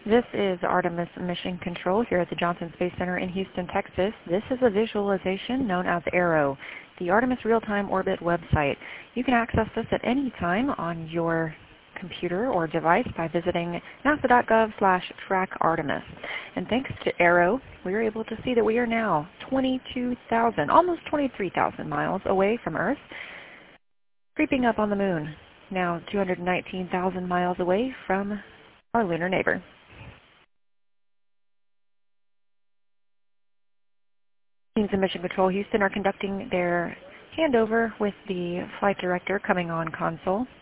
This is Artemis Mission Control here at the Johnson Space Center in Houston, Texas. This is a visualization known as ARROW, the Artemis Real-Time Orbit website. You can access this at any time on your computer or device by visiting nasa.gov/trackartemis. And thanks to ARROW, we are able to see that we are now 22,000, almost 23,000 miles away from Earth, creeping up on the Moon, now 219,000 miles away from our lunar neighbor. Teams of Mission Control Houston are conducting their handover with the flight director coming on console.